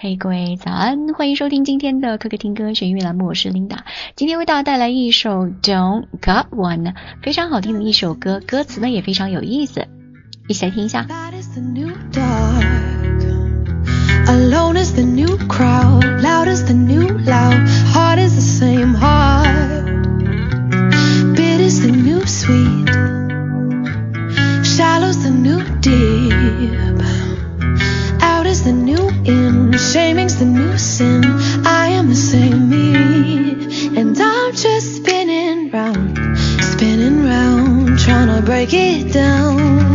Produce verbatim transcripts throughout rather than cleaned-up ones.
嘿、hey, 各位早安，欢迎收听今天的可可听歌学音乐栏目，我是 Linda。 今天为大家带来一首 Don't Got One， 非常好听的一首歌，歌词呢也非常有意思，一起来听一下。 Alone is the new crowd, loud is the new loud, heart is the same heart, bitter is the new sweet, shallow's the new deep, out is the new in, shaming's the new sin, I am the same me, and I'm just spinning round, spinning round, trying to break it down,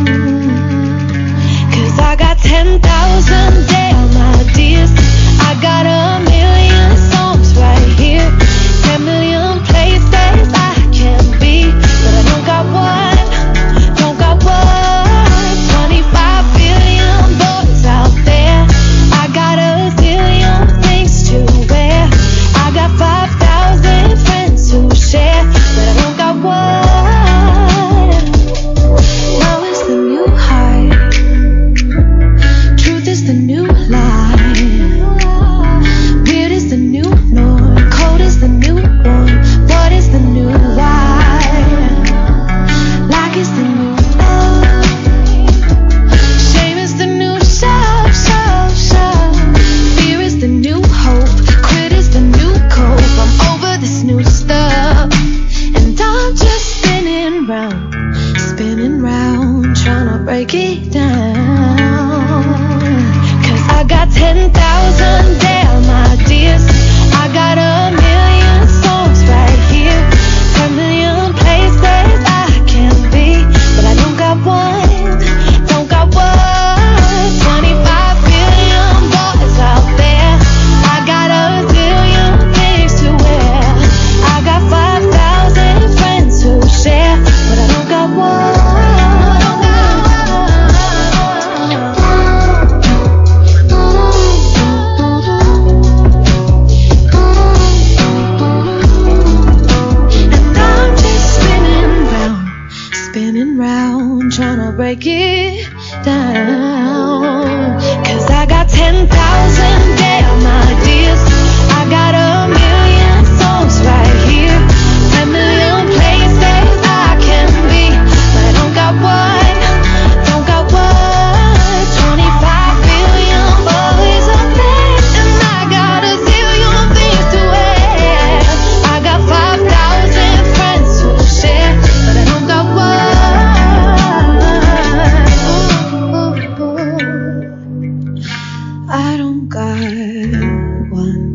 cause I got ten thousand damn ideas, I got a million songs right here, ten million places I can be, but I don't got one, don't got one, twenty-five billion boys out there, I got a zillion things to wear, I got five thousand friends to share, but I don't got one, now is the new high, truth is the new lie, weird is the new norm, cold is the new warm, what is the new why, like is the new love, shame is the new show, show, show, fear is the new hope, quit is the new cope, I'm over this new stuff, and I'm just spinning round, spinning round, trying to break it down, cause I got ten thousand damn ideas, I got a million songs right here, ten million places I can be, but I don't got one, don't got one, twenty-five billion boys out there, I got a zillion things to wear, I got five thousand friends to share, but I don't got one, spinning round, trying to break it down, cause I got ten thousand damn ideas, I got a million songs right here, ten million places I can be, but I don't got one, don't got one, twenty-five billion boys up there, and I got a zillion things to wear, I got five thousand friends to share, but I don't got one, I don't got one.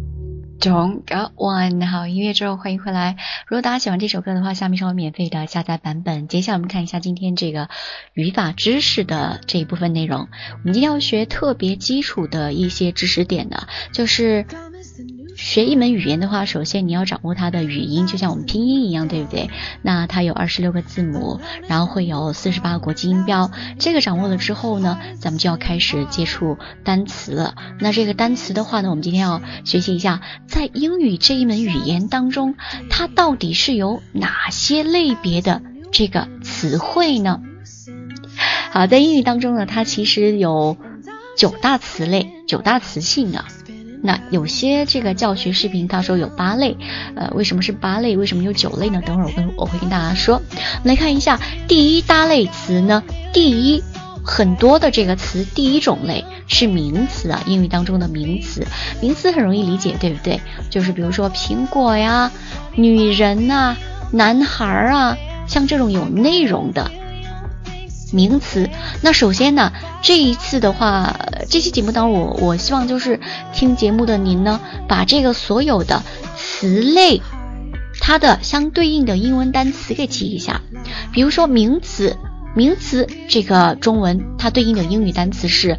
Don't Got One。 好，音乐之后欢迎回来。如果大家喜欢这首歌的话，下面是我免费的下载版本。接下来我们看一下今天这个语法知识的这一部分内容。我们今天要学特别基础的一些知识点的，就是学一门语言的话，首先你要掌握它的语音，就像我们拼音一样，对不对？那它有二十六个字母，然后会有四十八个国际音标，这个掌握了之后呢，咱们就要开始接触单词了。那这个单词的话呢，我们今天要学习一下，在英语这一门语言当中，它到底是有哪些类别的这个词汇呢？好，在英语当中呢，它其实有九大词类，九大词性的。那有些这个教学视频他说有八类，呃，为什么是八类？为什么有九类呢？等会儿我跟我会跟大家说。我们来看一下第一大类词呢，第一很多的这个词，第一种类是名词啊，英语当中的名词，名词很容易理解，对不对？就是比如说苹果呀、女人啊、男孩啊，像这种有内容的名词。那首先呢，这一次的话，这期节目当中我我希望就是听节目的您呢，把这个所有的词类它的相对应的英文单词给记一下。比如说名词，名词这个中文它对应的英语单词是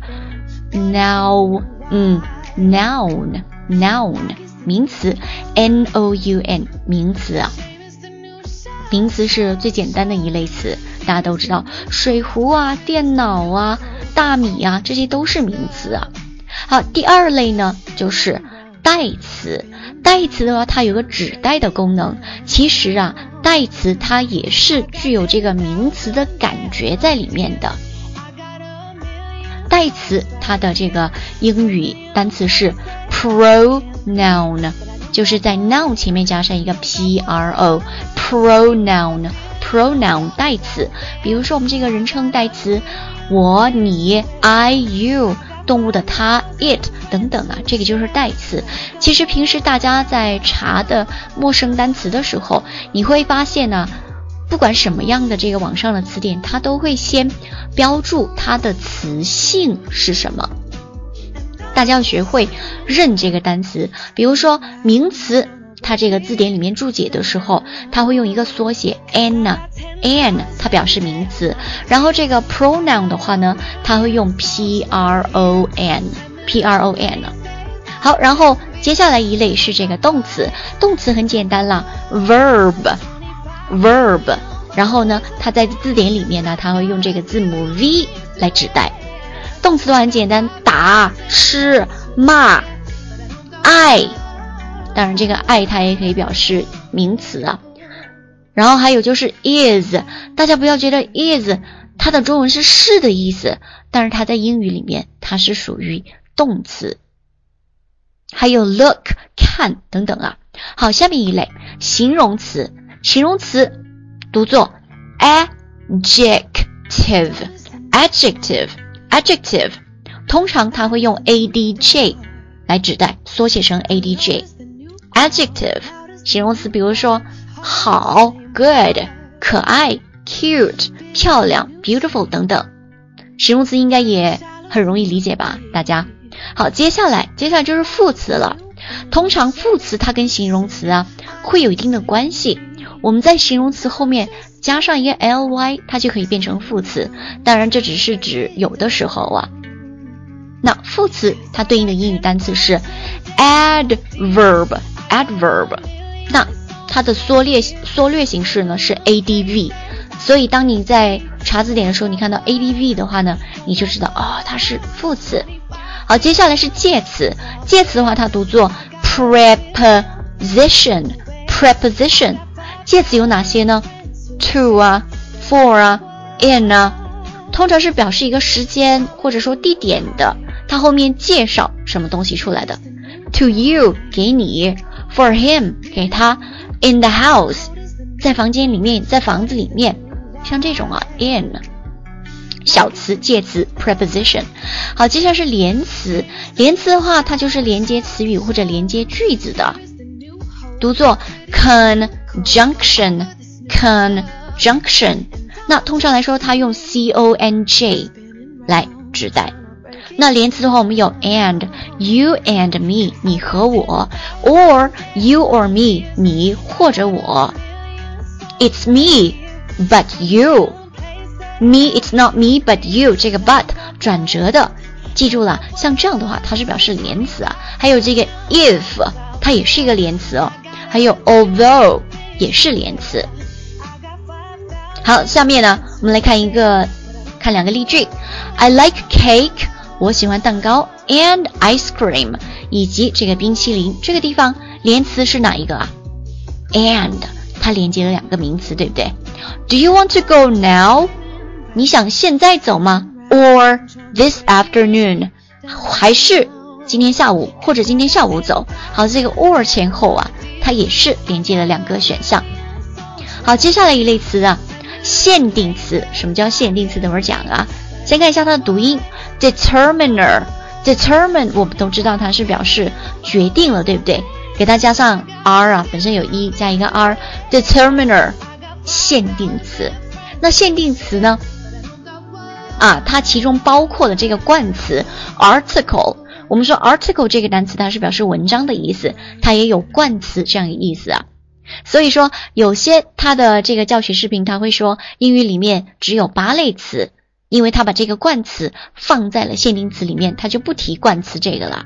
noun， 嗯 noun noun 名词 N O U N 名词啊，名词是最简单的一类词，大家都知道水壶啊、电脑啊、大米啊，这些都是名词啊。好，第二类呢就是代词。代词的话，它有个指代的功能，其实啊，代词它也是具有这个名词的感觉在里面的。代代词它的这个英语单词是 pronoun， 就是在 noun 前面加上一个 P R O pronoun pronoun 代词。比如说我们这个人称代词我你 I you， 动物的它 it 等等啊，这个就是代词。其实平时大家在查的陌生单词的时候，你会发现呢，不管什么样的这个网上的词典，它都会先标注它的词性是什么。大家要学会认这个单词。比如说名词，它这个字典里面注解的时候，它会用一个缩写 an an， 它表示名词。然后这个 pronoun 的话呢，它会用 P R O N P R O N。 好，然后接下来一类是这个动词。动词很简单啦， verb verb， 然后呢它在字典里面呢，它会用这个字母 V 来指代。动词的话很简单，打、吃、骂、爱，当然这个爱它也可以表示名词啊。然后还有就是 is， 大家不要觉得 is 它的中文是是的意思，但是它在英语里面它是属于动词。还有 look 看等等啊。好，下面一类形容词。形容词读作 adjective adjective adjective， 通常它会用 adj 来指代，缩写成 adj adjective 形容词。比如说好 good 可爱 cute 漂亮 beautiful 等等。形容词应该也很容易理解吧大家。好，接下来接下来就是副词了。通常副词它跟形容词啊会有一定的关系，我们在形容词后面加上一个 ly， 它就可以变成副词。当然这只是指有的时候啊。那副词它对应的英语单词是 adverb adverb， 那它的缩略缩略形式呢是 adv， 所以当你在查字典的时候，你看到 adv 的话呢，你就知道哦它是副词。好，接下来是介词。介词的话它读作 preposition preposition。 介词有哪些呢？ to 啊 for 啊 in 啊，通常是表示一个时间或者说地点的，它后面介绍什么东西出来的。 to you 给你， for him 给他， in the house 在房间里面，在房子里面，像这种啊 in。小词介词 preposition。 好，接下来是连词。连词的话它就是连接词语或者连接句子的，读作 conjunction conjunction。 那通常来说它用 conj 来指代。那连词的话我们有 and you and me 你和我， or you or me 你或者我， it's me but you Me it's not me but you， 这个 but 转折的，记住了，像这样的话它是表示连词啊。还有这个 if 它也是一个连词哦，还有 although 也是连词。好，下面呢我们来看一个看两个例句。 I like cake 我喜欢蛋糕， and ice cream 以及这个冰淇淋。这个地方连词是哪一个啊？ and 它连接了两个名词，对不对？ Do you want to go now？你想现在走吗？ or this afternoon 还是今天下午或者今天下午走。好，这个 or 前后啊它也是连接了两个选项。好，接下来一类词啊，限定词。什么叫限定词？等会儿讲啊。先看一下它的读音 determiner determine 我们都知道它是表示决定了，对不对？给它加上 r 啊，本身有一加一个 r determiner 限定词。那限定词呢啊，它其中包括了这个冠词 article。 我们说 article 这个单词它是表示文章的意思，它也有冠词这样的意思啊。所以说有些它的这个教学视频它会说英语里面只有八类词，因为它把这个冠词放在了限定词里面，它就不提冠词这个了。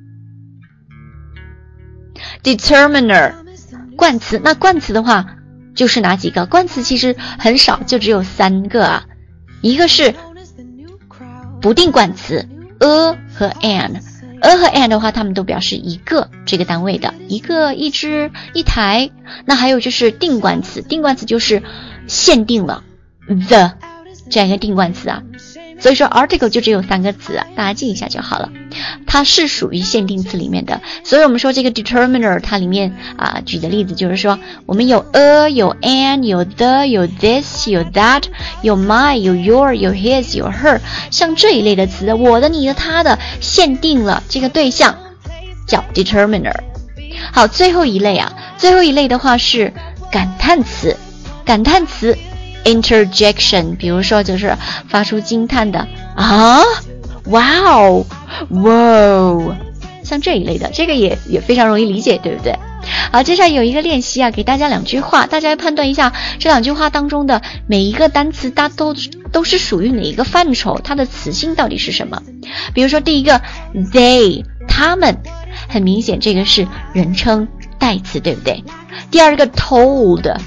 determiner 冠词。那冠词的话就是哪几个？冠词其实很少，就只有三个啊。一个是不定冠词 a 和 an， a 和 an 的话它们都表示一个这个单位的，一个一只一台。那还有就是定冠词，定冠词就是限定了 the 这样一个定冠词啊。 所以说 article 就只有三个词啊，大家记一下就好了。它是属于限定词里面的，所以我们说这个 determiner 它里面啊举的例子就是说，我们有 a 有 an 有 the 有 this 有 that 有 my 有 your 有 his 有 her， 像这一类的词，我的你的他的限定了这个对象叫 determiner。好，最后一类啊，最后一类的话是感叹词，感叹词 interjection， 比如说就是发出惊叹的啊，哇哦，哇哦，像这一类的，这个也也非常容易理解，对不对？好，接下来有一个练习啊，给大家两句话，大家要判断一下这两句话当中的每一个单词，它都都是属于哪一个范畴，它的词性到底是什么？比如说第一个 they， 他们，很明显这个是人称代词，对不对？第二个 told，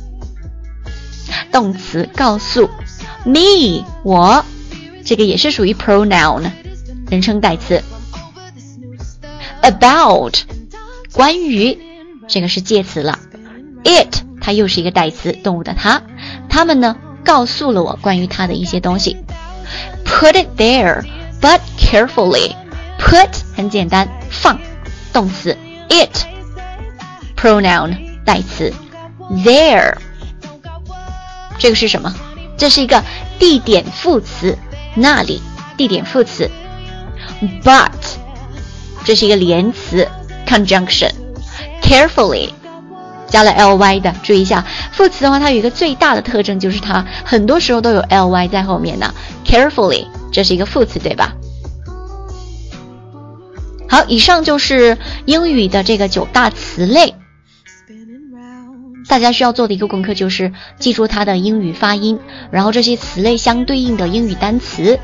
动词告诉 me， 我，这个也是属于 pronoun， 人称代词。 about， 关于，这个是介词了。 it， 它又是一个代词，动物的它，他们呢告诉了我关于它的一些东西。 put it there but carefully， put 很简单，放，动词， it pronoun 代词， there 这个是什么？这是一个地点副词，那里，地点副词。 but 这是一个连词 conjunction， carefully 加了 ly 的，注意一下副词的话，它有一个最大的特征，就是它很多时候都有 ly 在后面的。 carefully 这是一个副词，对吧？好，以上就是英语的这个九大词类，大家需要做的一个功课就是记住它的英语发音，然后这些词类相对应的英语单词。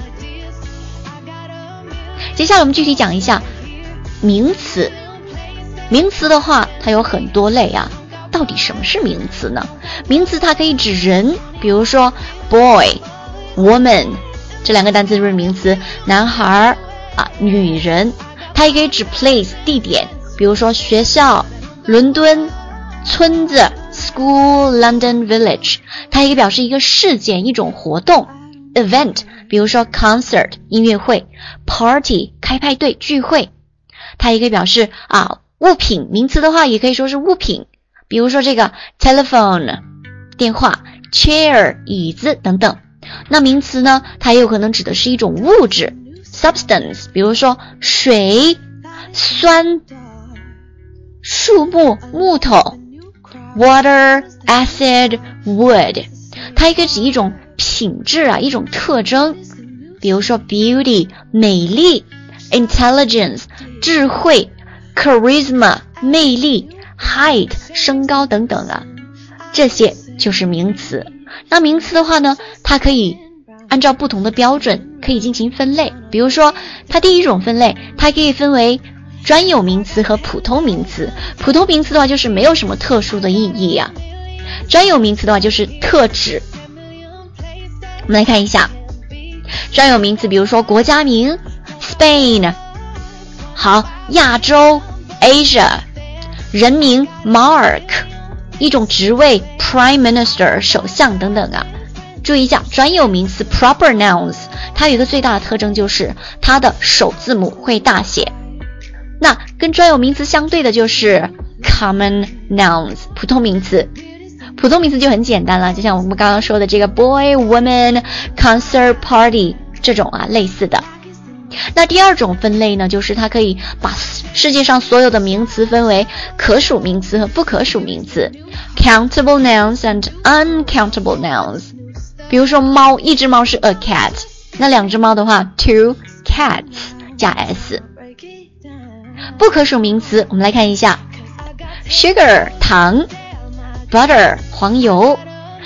接下来我们具体讲一下名词。名词的话它有很多类啊，到底什么是名词呢？名词它可以指人，比如说 boy woman 这两个单词就是名词，男孩啊女人。它也可以指 place 地点，比如说学校伦敦，村子 school London village。它也可以表示一个事件，一种活动 event， 比如说 concert 音乐会， party 开派对聚会。它也可以表示啊物品，名词的话也可以说是物品，比如说这个 telephone 电话， chair 椅子等等。那名词呢，它也有可能指的是一种物质 substance， 比如说水、酸、树木、木头 water acid wood。 它也可以指一种品质啊，一种特征，比如说 beauty 美丽， intelligence 智慧， charisma 魅力， height 身高等等啊，这些就是名词。那名词的话呢，它可以按照不同的标准可以进行分类，比如说它第一种分类，它可以分为专有名词和普通名词。普通名词的话就是没有什么特殊的意义呀、啊，专有名词的话就是特指。我们来看一下专有名词，比如说国家名 Spain， 好，亚洲 Asia， 人名 Mark， 一种职位 Prime Minister 首相等等啊。注意一下专有名词 proper nouns， 它有一个最大的特征就是它的首字母会大写。那跟专有名词相对的就是 common nouns 普通名词。普通名词就很简单了，就像我们刚刚说的这个 boy woman concert party 这种啊类似的。那第二种分类呢，就是它可以把世界上所有的名词分为可数名词和不可数名词 countable nouns and uncountable nouns。 比如说猫，一只猫是 a cat， 那两只猫的话 two cats 加 s。 不可数名词我们来看一下 sugar 糖， butter 黄油，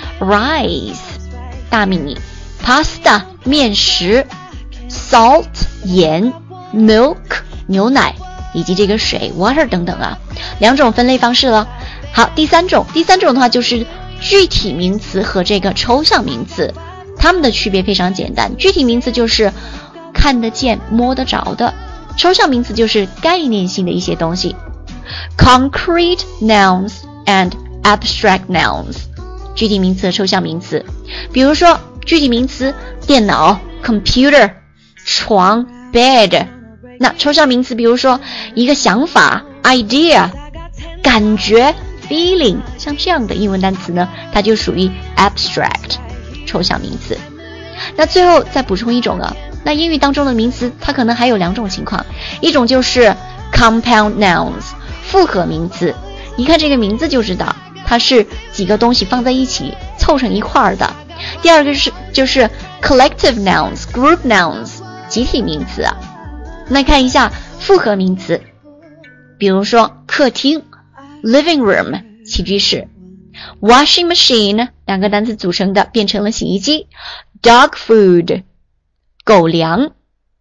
rice 大米， pasta 面食， salt 盐， milk 牛奶，以及这个水 water 等等啊，两种分类方式了。好，第三种第三种的话就是具体名词和这个抽象名词，它们的区别非常简单。具体名词就是看得见摸得着的，抽象名词就是概念性的一些东西。 Concrete nouns and abstract nouns， 具体名词和抽象名词。比如说具体名词电脑 computer 床 bed。 那抽象名词比如说一个想法 idea， 感觉 feeling， 像这样的英文单词呢，它就属于 abstract 抽象名词。那最后再补充一种啊，那英语当中的名词它可能还有两种情况，一种就是 compound nouns 复合名词，一看这个名字就知道它是几个东西放在一起凑成一块儿的。第二个是就是 collective nouns group nouns 集体名词啊。那看一下复合名词，比如说客厅 living room 起居室， washing machine 两个单词组成的变成了洗衣机， dog food 狗粮，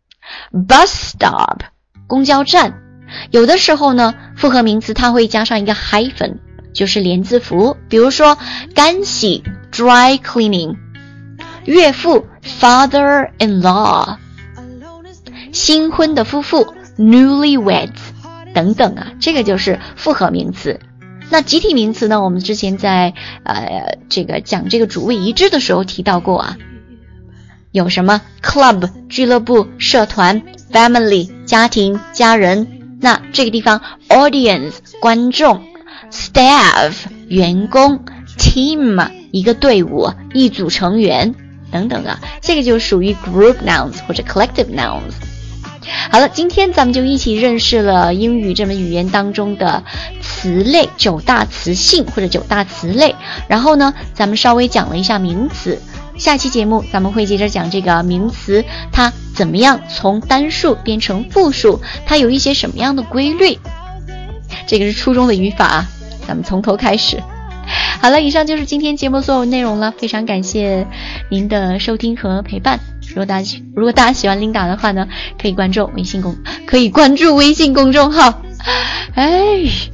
bus stop 公交站。有的时候呢复合名词它会加上一个 hyphen， 就是连字符，比如说干洗 dry cleaning， 岳父 father-in-law，新婚的夫妇 newlyweds 等等啊，这个就是复合名词。那集体名词呢，我们之前在呃这个讲这个主谓一致的时候提到过啊，有什么 club 俱乐部社团， family 家庭家人，那这个地方 audience 观众， staff 员工， team 一个队伍一组成员等等啊，这个就属于 group nouns 或者 collective nouns。好了，今天咱们就一起认识了英语这门语言当中的词类，九大词性或者九大词类。然后呢，咱们稍微讲了一下名词。下期节目咱们会接着讲这个名词它怎么样从单数变成复数，它有一些什么样的规律。这个是初中的语法，咱们从头开始。好了，以上就是今天节目所有内容了，非常感谢您的收听和陪伴。如果大家如果大家喜欢琳达的话呢，可以关注微信公可以关注微信公众号。哎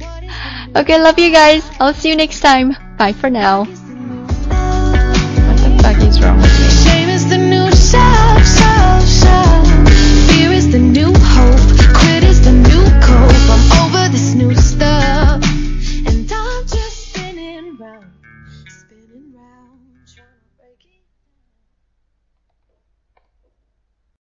Okay, love you guys. I'll see you next time. Bye for now. What the fuck is wrong with me? Shame is the new self, self, self.